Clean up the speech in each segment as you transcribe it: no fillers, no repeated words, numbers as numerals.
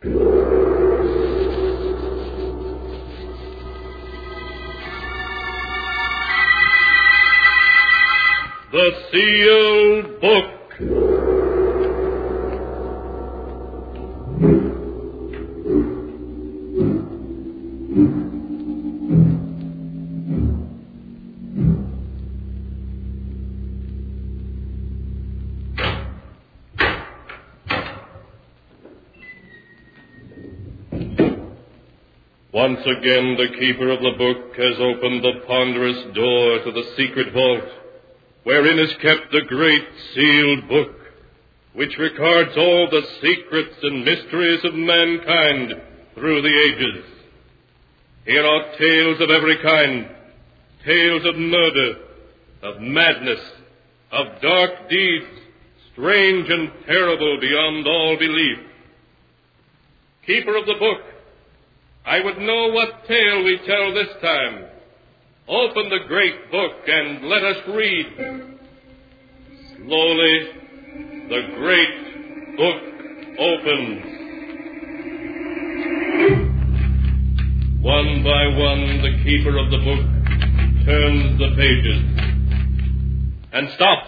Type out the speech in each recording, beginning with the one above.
The Sealed Book. Once again, the keeper of the book has opened the ponderous door to the secret vault, wherein is kept the great sealed book, which records all the secrets and mysteries of mankind through the ages. Here are tales of every kind, tales of murder, of madness, of dark deeds, strange and terrible beyond all belief. Keeper of the book, I would know what tale we tell this time. Open the great book and let us read. Slowly, the great book opens. One by one, the keeper of the book turns the pages and stops.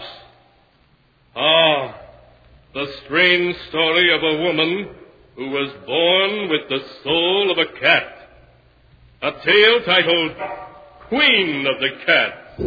The strange story of a woman who was born with the soul of a cat. A tale titled Queen of the Cats.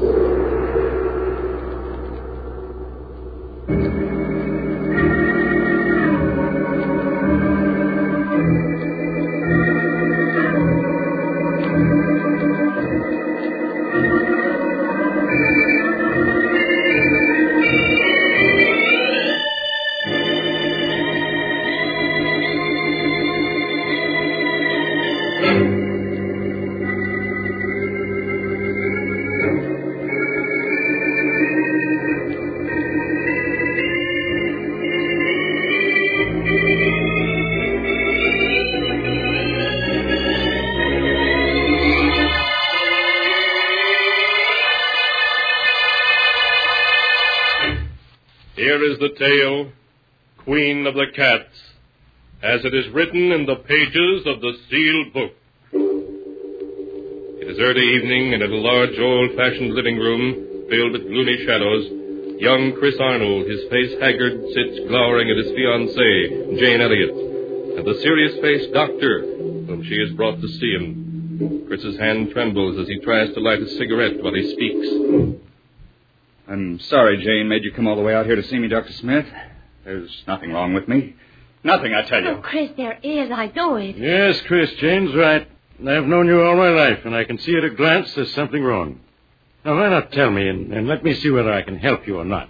Here is the tale, Queen of the Cats, as it is written in the pages of the sealed book. It is early evening, and in a large, old-fashioned living room filled with gloomy shadows, young Chris Arnold, his face haggard, sits glowering at his fiancée, Jane Elliott, and the serious-faced doctor, whom she has brought to see him. Chris's hand trembles as he tries to light a cigarette while he speaks. I'm sorry Jane made you come all the way out here to see me, Dr. Smith. There's nothing wrong with me. Nothing, I tell you. Oh, Chris, there is. I know it. Yes, Chris, Jane's right. I've known you all my life, and I can see at a glance there's something wrong. Now, why not tell me, and let me see whether I can help you or not.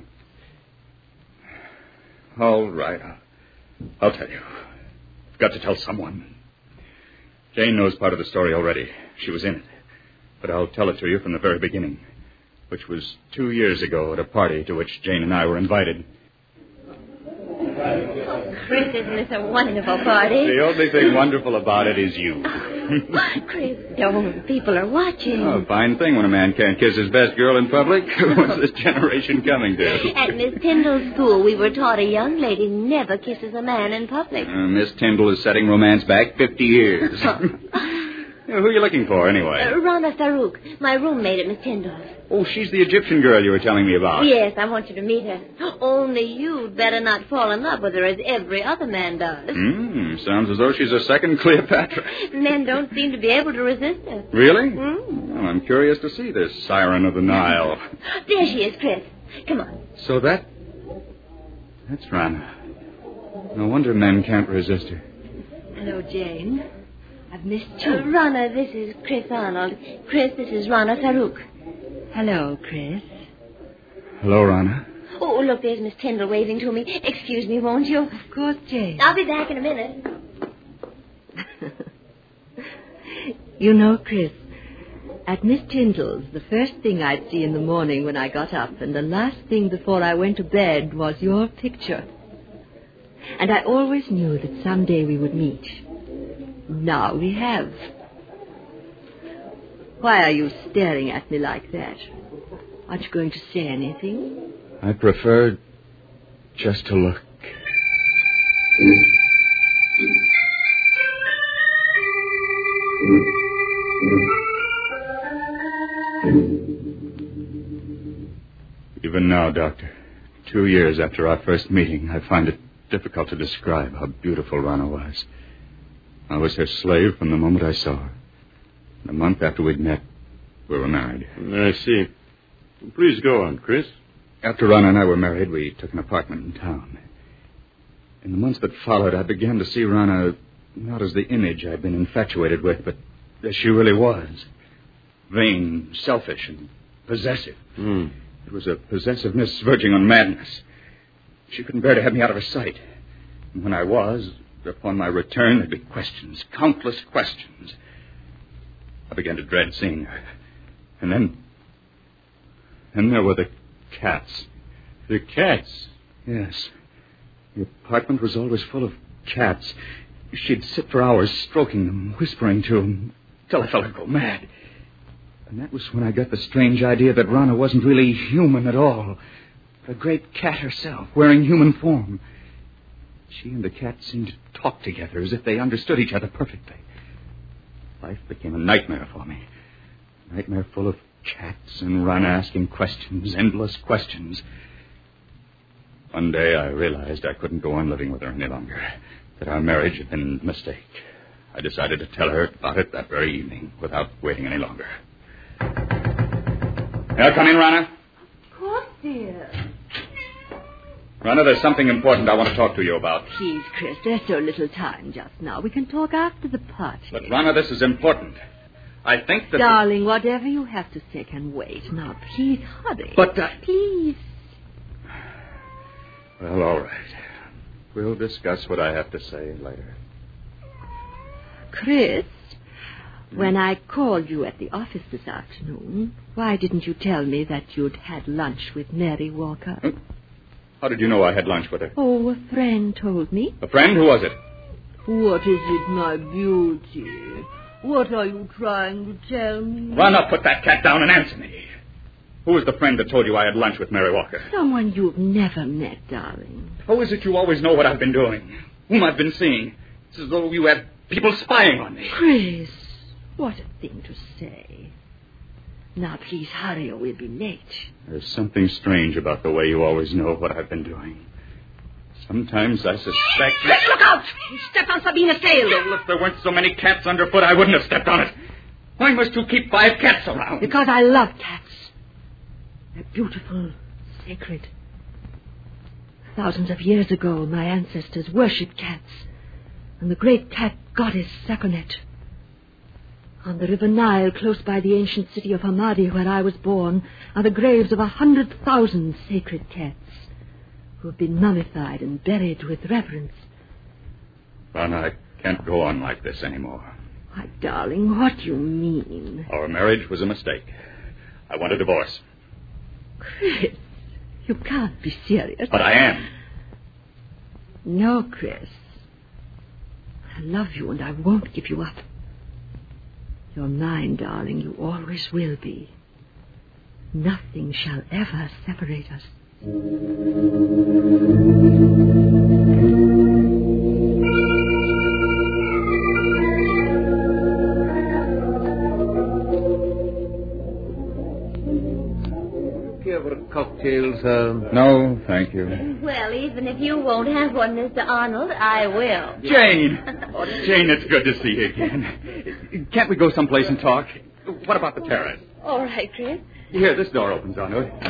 All right. I'll tell you. I've got to tell someone. Jane knows part of the story already. She was in it. But I'll tell it to you from the very beginning, which was 2 years ago at a party to which Jane and I were invited. Oh, Chris, isn't this a wonderful party? The only thing wonderful about it is you. Chris, don't. People are watching. Oh, fine thing when a man can't kiss his best girl in public. What's this generation coming to? At Miss Tyndall's school, we were taught a young lady never kisses a man in public. Miss Tyndall is setting romance back 50 years. Who are you looking for, anyway? Rana Farouk, my roommate at Miss Tyndall's. Oh, she's the Egyptian girl you were telling me about. Yes, I want you to meet her. Only you'd better not fall in love with her as every other man does. Sounds as though she's a second Cleopatra. Men don't seem to be able to resist her. Really? Well, I'm curious to see this siren of the Nile. There she is, Chris. Come on. So that's Rana. No wonder men can't resist her. Hello, Jane. I've missed you. Rana, this is Chris Arnold. Chris, this is Rana Farouk. Hello, Chris. Hello, Rana. Oh, look, there's Miss Tyndall waving to me. Excuse me, won't you? Of course, Jane. I'll be back in a minute. You know, Chris, at Miss Tyndall's, the first thing I'd see in the morning when I got up and the last thing before I went to bed was your picture. And I always knew that someday we would meet. Now we have. Why are you staring at me like that? Aren't you going to say anything? I prefer just to look. Even now, Doctor, 2 years after our first meeting, I find it difficult to describe how beautiful Rana was. I was her slave from the moment I saw her. A month after we'd met, we were married. I see. Please go on, Chris. After Rana and I were married, we took an apartment in town. In the months that followed, I began to see Rana not as the image I'd been infatuated with, but as she really was. Vain, selfish, and possessive. It was a possessiveness verging on madness. She couldn't bear to have me out of her sight. And when I was, upon my return, there'd be questions, countless questions. I began to dread seeing her. And then there were the cats. The cats? Yes. The apartment was always full of cats. She'd sit for hours stroking them, whispering to them, till I felt her go mad. And that was when I got the strange idea that Rana wasn't really human at all. A great cat herself, wearing human form. She and the cat seemed to talk together as if they understood each other perfectly. Life became a nightmare for me. A nightmare full of cats and Rana asking questions, endless questions. One day I realized I couldn't go on living with her any longer, that our marriage had been a mistake. I decided to tell her about it that very evening, without waiting any longer. Now, come in, Rana. Of course, dear. Rana, there's something important I want to talk to you about. Please, Chris, there's so little time just now. We can talk after the party. But, Rana, this is important. I think that... Darling, whatever you have to say can wait. Now, please hurry. But, Please. Well, all right. We'll discuss what I have to say later. Chris, when I called you at the office this afternoon, why didn't you tell me that you'd had lunch with Mary Walker? How did you know I had lunch with her? Oh, a friend told me. A friend? Who was it? What is it, my beauty? What are you trying to tell me? Rana, put that cat down and answer me. Who was the friend that told you I had lunch with Mary Walker? Someone you've never met, darling. How is it you always know what I've been doing? Whom I've been seeing? It's as though you had people spying on me. Chris, what a thing to say. Now, please hurry or we'll be late. There's something strange about the way you always know what I've been doing. Sometimes I suspect... Look out! You stepped on Sabina's tail. If there weren't so many cats underfoot, I wouldn't have stepped on it. Why must you keep 5 cats around? Because I love cats. They're beautiful, sacred. Thousands of years ago, my ancestors worshipped cats. And the great cat goddess Sakonet. On the river Nile, close by the ancient city of Hamadi, where I was born, are the graves of 100,000 sacred cats who have been mummified and buried with reverence. Rana, I can't go on like this anymore. Why, darling, what do you mean? Our marriage was a mistake. I want a divorce. Chris, you can't be serious. But I am. No, Chris. I love you and I won't give you up. You're mine, darling. You always will be. Nothing shall ever separate us. Care for cocktails? No, thank you. Well, even if you won't have one, Mr. Arnold, I will. Jane! Oh, Jane, it's good to see you again. Can't we go someplace and talk? What about the terrace? All right, Chris. Here, this door opens onto it.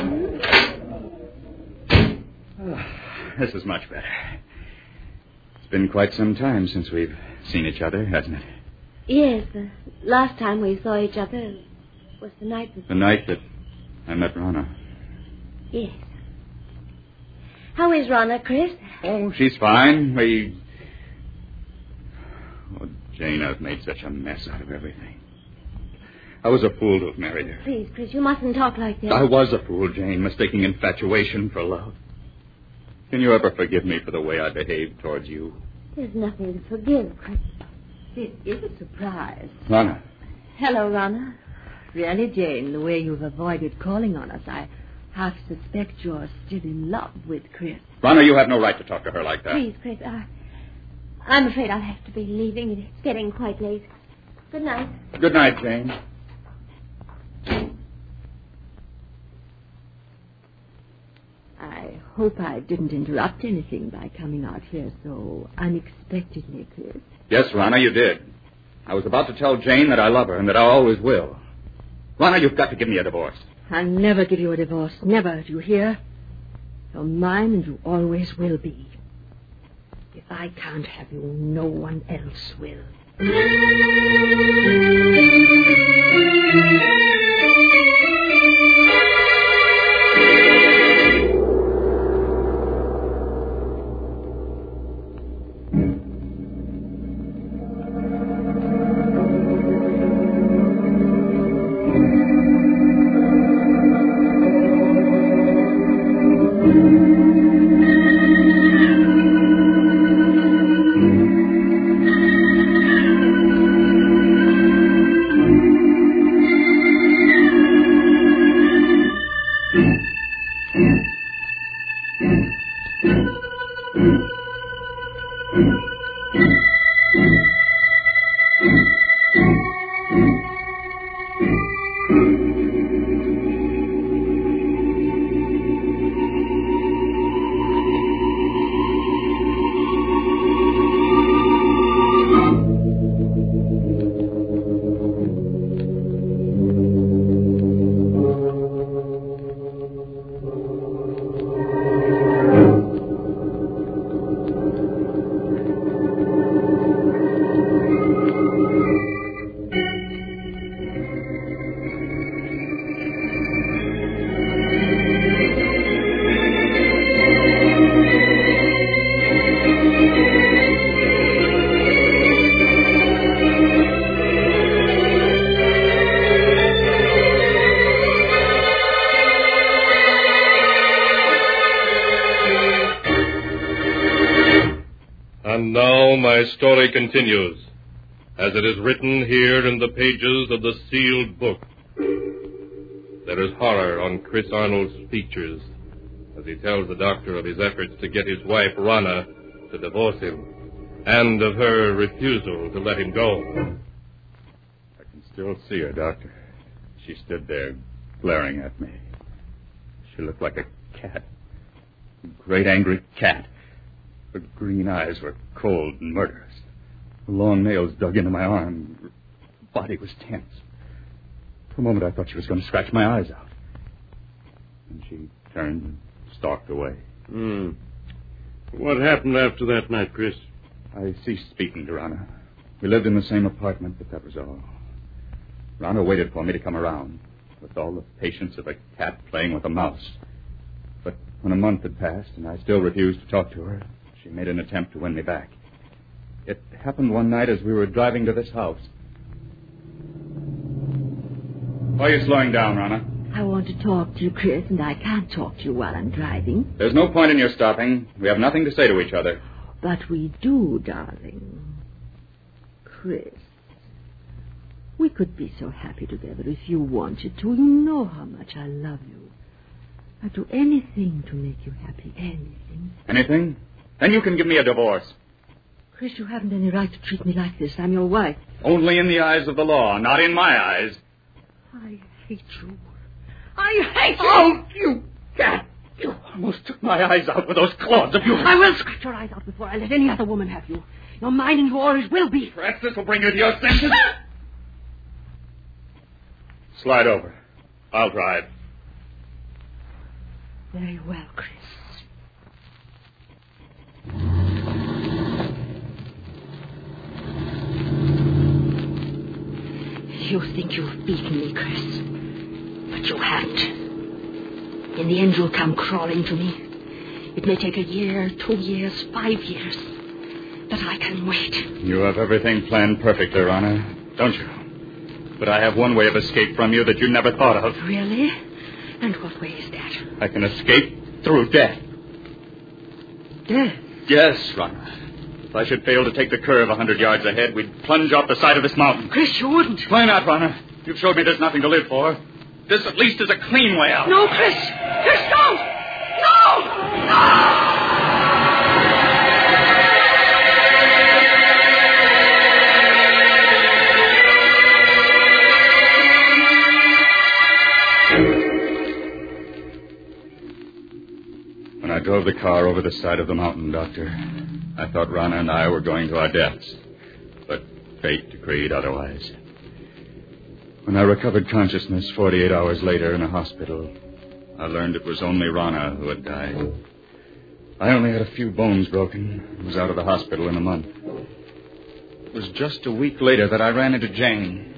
This is much better. It's been quite some time since we've seen each other, hasn't it? Yes, the last time we saw each other was the night before. The night that I met Rana. Yes. How is Rana, Chris? Oh, she's fine. Oh, Jane, I've made such a mess out of everything. I was a fool to have married her. Please, Chris, you mustn't talk like that. I was a fool, Jane, mistaking infatuation for love. Can you ever forgive me for the way I behaved towards you? There's nothing to forgive, Chris. It is a surprise. Rana. Hello, Rana. Really, Jane, the way you've avoided calling on us, I half suspect you're still in love with Chris. Rana, you have no right to talk to her like that. Please, Chris, I'm afraid I'll have to be leaving. It's getting quite late. Good night. Good night, Jane. hope I didn't interrupt anything by coming out here so unexpectedly, Chris. Yes, Rana, you did. I was about to tell Jane that I love her and that I always will. Rana, you've got to give me a divorce. I'll never give you a divorce. Never, do you hear? You're mine and you always will be. If I can't have you, no one else will. And now my story continues, as it is written here in the pages of the sealed book. There is horror on Chris Arnold's features as he tells the doctor of his efforts to get his wife, Rana, to divorce him, and of her refusal to let him go. I can still see her, Doctor. She stood there, glaring at me. She looked like a cat. A great angry cat. Her green eyes were cold and murderous. The long nails dug into my arm. Her body was tense. For a moment I thought she was going to scratch my eyes out. And she turned and stalked away. What happened after that night, Chris? I ceased speaking to Rana. We lived in the same apartment, but that was all. Rana waited for me to come around, with all the patience of a cat playing with a mouse. But when a month had passed and I still refused to talk to her, she made an attempt to win me back. It happened one night as we were driving to this house. Why are you slowing down, Rana? I want to talk to you, Chris, and I can't talk to you while I'm driving. There's no point in your stopping. We have nothing to say to each other. But we do, darling. Chris, we could be so happy together if you wanted to. You know how much I love you. I'd do anything to make you happy, anything. Anything? Then you can give me a divorce. Chris, you haven't any right to treat me like this. I'm your wife. Only in the eyes of the law, not in my eyes. I hate you. I hate you! Oh, you cat! You almost took my eyes out with those claws of yours. I will scratch your eyes out before I let any other woman have you. You're mine and you always will be. Perhaps this will bring you to your senses. Slide over. I'll drive. Very well, Chris. You think you've beaten me, Chris. But you haven't. In the end, you'll come crawling to me. It may take a year, 2 years, 5 years. But I can wait. You have everything planned perfectly, Rana, don't you? But I have one way of escape from you that you never thought of. Really? And what way is that? I can escape through death. Death? Yes, Rana. If I should fail to take the curve 100 yards ahead, we'd plunge off the side of this mountain. Chris, you wouldn't. Why not, Rana? You've showed me there's nothing to live for. This at least is a clean way out. No, Chris! Chris, don't! No! No! drove the car over the side of the mountain, Doctor. I thought Rana and I were going to our deaths, but fate decreed otherwise. When I recovered consciousness 48 hours later in a hospital, I learned it was only Rana who had died. I only had a few bones broken and was out of the hospital in a month. It was just a week later that I ran into Jane.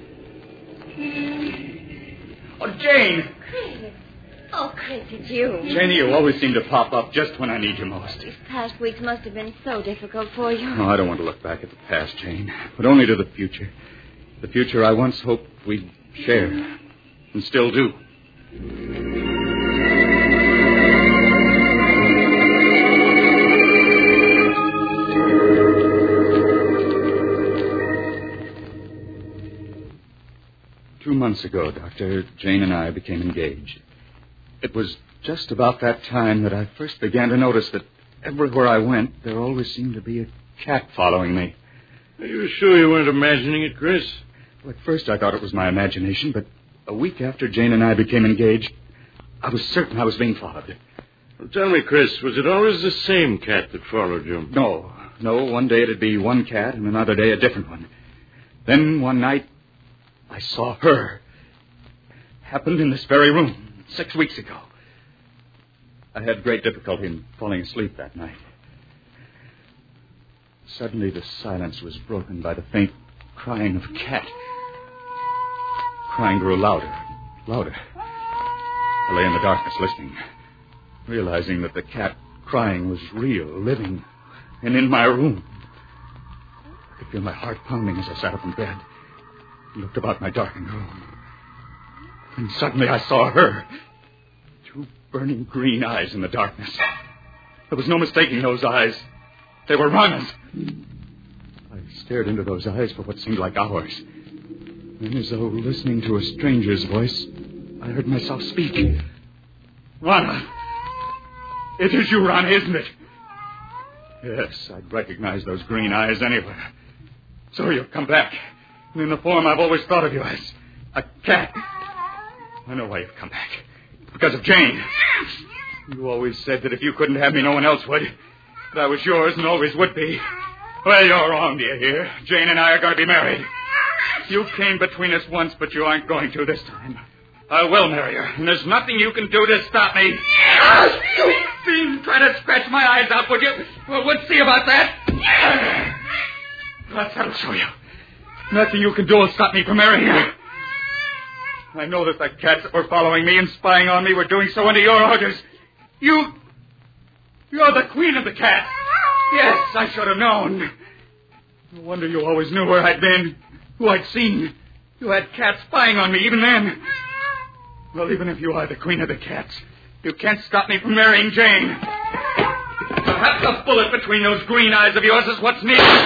Oh, Jane! Chris. Oh, Chris, it's you. Janie, you always seem to pop up just when I need you most. These past weeks must have been so difficult for you. Oh, I don't want to look back at the past, Jane, but only to the future. The future I once hoped we'd share, and still do. 2 months ago, Doctor, Jane and I became engaged. It was just about that time that I first began to notice that everywhere I went, there always seemed to be a cat following me. Are you sure you weren't imagining it, Chris? Well, at first I thought it was my imagination, but a week after Jane and I became engaged, I was certain I was being followed. Well, tell me, Chris, was it always the same cat that followed you? No. One day it'd be one cat, and another day a different one. Then one night, I saw her. Happened in this very room 6 weeks ago. I had great difficulty in falling asleep that night. Suddenly the silence was broken by the faint crying of a cat. Crying grew louder. I lay in the darkness listening, realizing that the cat crying was real, living, and in my room. I could feel my heart pounding as I sat up in bed and looked about my darkened room. And suddenly I saw her. 2 burning green eyes in the darkness. There was no mistaking those eyes. They were Rana's. I stared into those eyes for what seemed like hours. Then, as though listening to a stranger's voice, I heard myself speak. Rana! It is you, Rana, isn't it? Yes, I'd recognize those green eyes anywhere. So you've come back. In the form I've always thought of you as. A cat. I know why you've come back. Because of Jane. You always said that if you couldn't have me, no one else would. That I was yours and always would be. Well, you're wrong, do you hear? Jane and I are going to be married. You came between us once, but you aren't going to this time. I will marry her, and there's nothing you can do to stop me. You fiend, try to scratch my eyes out, would you? Well, we'll see about that. That'll show you. Nothing you can do will stop me from marrying her. I know that the cats that were following me and spying on me were doing so under your orders. You're the queen of the cats. Yes, I should have known. No wonder you always knew where I'd been, who I'd seen. You had cats spying on me even then. Well, even if you are the queen of the cats, you can't stop me from marrying Jane. Perhaps a bullet between those green eyes of yours is what's needed.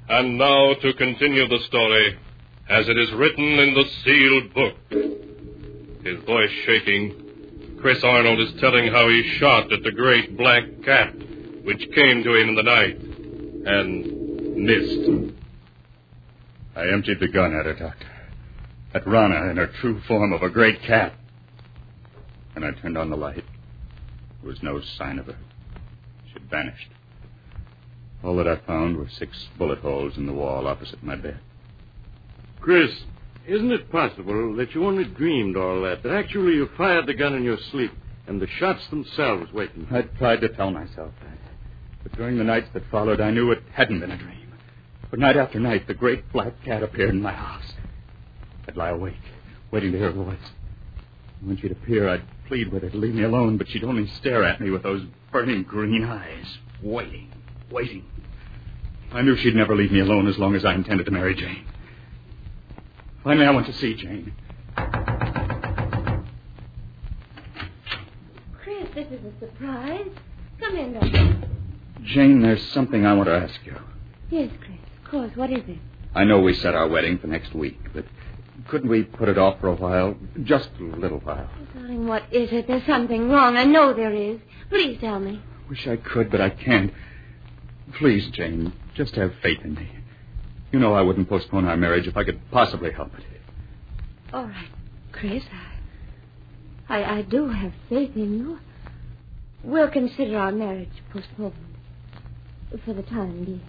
And now to continue the story, as it is written in the sealed book. His voice shaking, Chris Arnold is telling how he shot at the great black cat, which came to him in the night, and missed. I emptied the gun at her, Doctor. At Rana in her true form of a great cat. When I turned on the light, there was no sign of her. She'd vanished. All that I found were 6 bullet holes in the wall opposite my bed. Chris, isn't it possible that you only dreamed all that actually you fired the gun in your sleep, and the shots themselves wakened you? I tried to tell myself that. But during the nights that followed, I knew it hadn't been a dream. For night after night, the great black cat appeared in my house. I'd lie awake, waiting to hear her voice. When she'd appear, I'd plead with her to leave me alone, but she'd only stare at me with those burning green eyes, waiting. I knew she'd never leave me alone as long as I intended to marry Jane. Finally, I went to see Jane. Chris, this is a surprise. Come in, Doctor. Jane, there's something I want to ask you. Yes, Chris, of course. What is it? I know we set our wedding for next week, but couldn't we put it off for a while? Just a little while. Oh, darling, what is it? There's something wrong. I know there is. Please tell me. Wish I could, but I can't. Please, Jane, just have faith in me. You know I wouldn't postpone our marriage if I could possibly help it. All right, Chris. I do have faith in you. We'll consider our marriage postponed for the time being.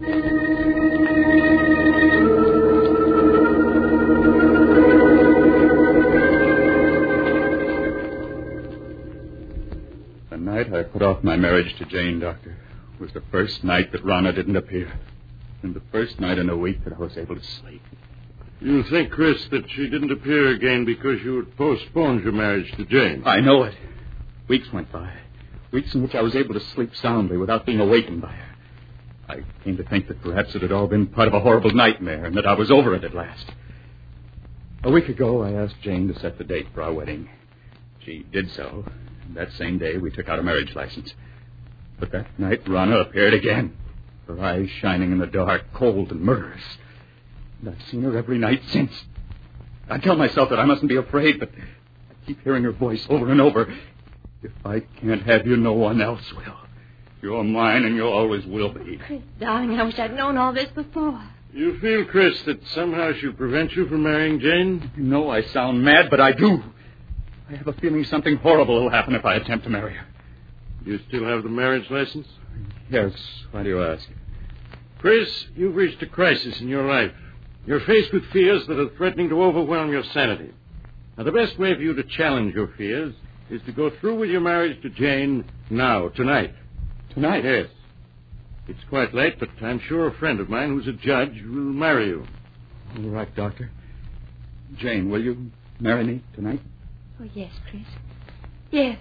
The night I put off my marriage to Jane, Doctor, was the first night that Rana didn't appear. And the first night in a week that I was able to sleep. You think, Chris, that she didn't appear again because you had postponed your marriage to Jane? I know it. Weeks went by. Weeks in which I was able to sleep soundly without being awakened by her. I came to think that perhaps it had all been part of a horrible nightmare and that I was over it at last. A week ago, I asked Jane to set the date for our wedding. She did so. And that same day, we took out a marriage license. But that night, Rana appeared again. Her eyes shining in the dark, cold and murderous. And I've seen her every night since. I tell myself that I mustn't be afraid, but I keep hearing her voice over and over. If I can't have you, no one else will. You're mine, and you always will be. Chris, darling, I wish I'd known all this before. You feel, Chris, that somehow she'll prevent you from marrying Jane? You know I sound mad, but I do. I have a feeling something horrible will happen if I attempt to marry her. You still have the marriage license? Yes. Why do you ask? Chris, you've reached a crisis in your life. You're faced with fears that are threatening to overwhelm your sanity. Now, the best way for you to challenge your fears is to go through with your marriage to Jane now, tonight. Tonight? Yes. It's quite late, but I'm sure a friend of mine who's a judge will marry you. All right, Doctor. Jane, will you marry me tonight? Oh, yes, Chris. Yes.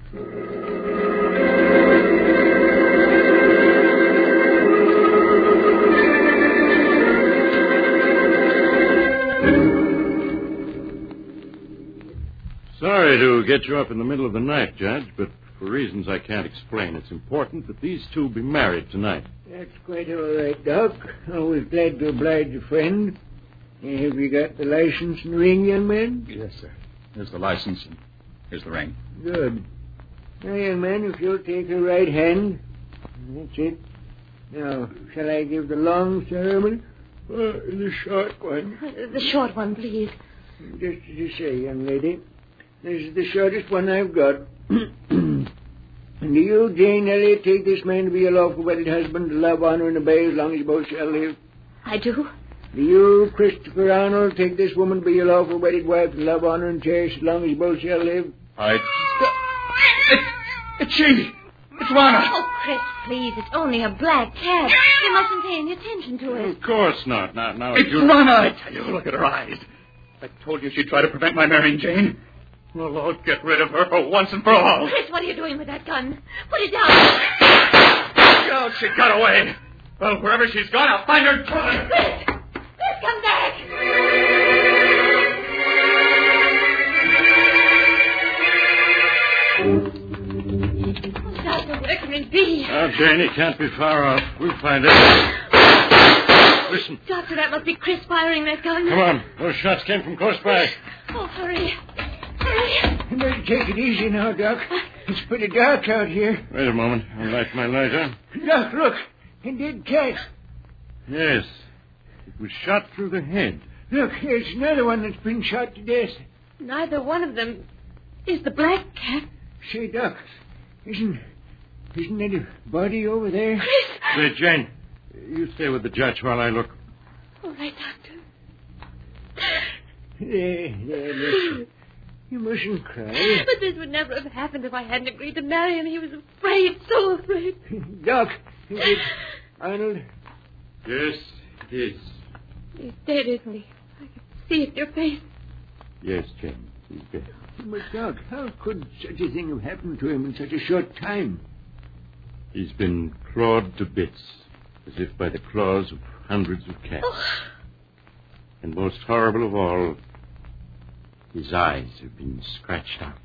Sorry to get you up in the middle of the night, Judge, but for reasons I can't explain, it's important that these two be married tonight. That's quite all right, Doc. Always glad to oblige a friend. Have you got the license and ring, young man? Yes, sir. Here's the license and here's the ring. Good. Now, young man, if you'll take her right hand. That's it. Now, shall I give the long ceremony? The short one. The short one, please. Just as you say, young lady. This is the shortest one I've got. And do you, Jane Elliott, take this man to be your lawful wedded husband, to love, honor, and obey as long as you both shall live? I do. Do you, Christopher Arnold, take this woman to be your lawful wedded wife, to love, honor, and cherish as long as you both shall live? It's she! It's Rana! Oh, Chris, please. It's only a black cat. You mustn't pay any attention to it. Of course not. Now, It's Rana, I tell you. Look at her eyes. I told you she'd try to prevent my marrying Jane. Well, I'll get rid of her for once and for all. Chris, what are you doing with that gun? Put it down. Oh, she got away. Well, wherever she's gone, I'll find her. Chris, come back. Where can it be? Oh, Jane, it can't be far off. We'll find it. listen. Doctor, that must be Chris firing that gun. Come on. Those shots came from close by. Oh, hurry. Hurry. You better take it easy now, Doc. It's pretty dark out here. Wait a moment. I'll light my lighter. Doc, look. A dead cat. Yes. It was shot through the head. Look, here's another one that's been shot to death. Neither one of them is the black cat. Say, Doc, isn't that a body over there? Chris! Say, Jane, you stay with the judge while I look. All right, Doctor. There, listen. You mustn't cry. But this would never have happened if I hadn't agreed to marry him. He was afraid, so afraid. Doc, is it Arnold? Yes, it is. He's dead, isn't he? I can see it in your face. Yes, Jane, he's dead. But, Doc, how could such a thing have happened to him in such a short time? He's been clawed to bits, as if by the claws of hundreds of cats. Oh. And most horrible of all, his eyes have been scratched out.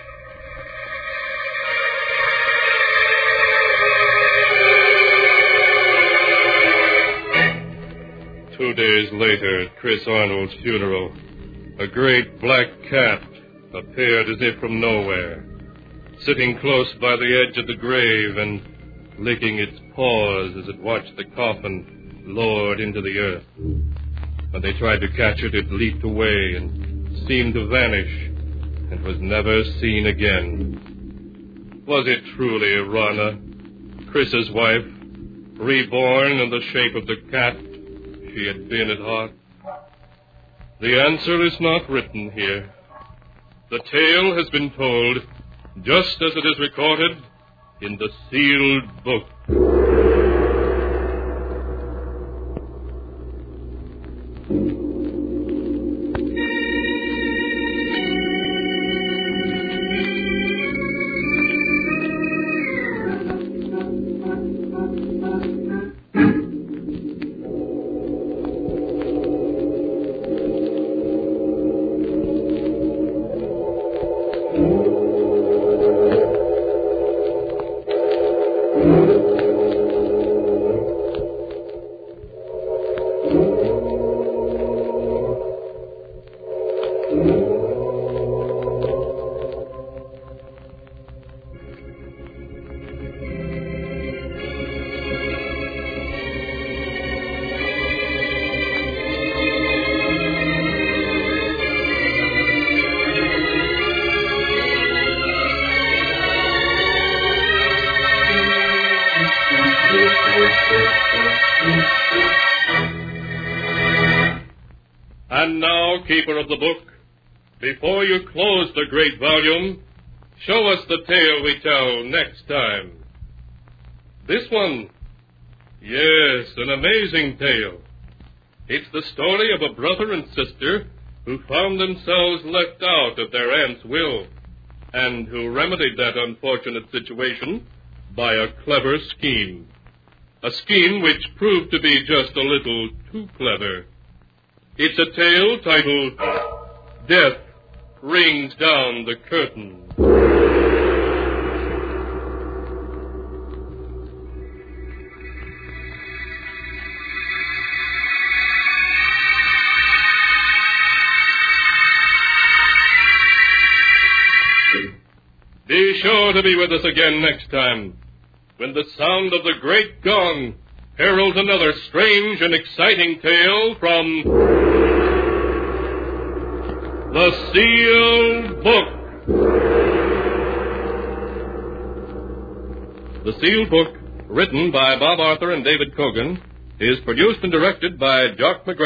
Two days later, at Chris Arnold's funeral, a great black cat appeared as if from nowhere, sitting close by the edge of the grave and licking its paws as it watched the coffin lowered into the earth. When they tried to catch it, it leaped away and seemed to vanish and was never seen again. Was it truly Rana, Chris's wife, reborn in the shape of the cat she had been at heart? The answer is not written here. The tale has been told just as it is recorded in the sealed book. And now, keeper of the book, before you close the great volume, show us the tale we tell next time. This one, yes, an amazing tale. It's the story of a brother and sister who found themselves left out of their aunt's will, and who remedied that unfortunate situation by a clever scheme. A scheme which proved to be just a little too clever. It's a tale titled, Death Rings Down the Curtain. Be sure to be with us again next time, when the sound of the great gong heralds another strange and exciting tale from The Sealed Book. The Sealed Book, written by Bob Arthur and David Cogan, is produced and directed by Jock McGregor.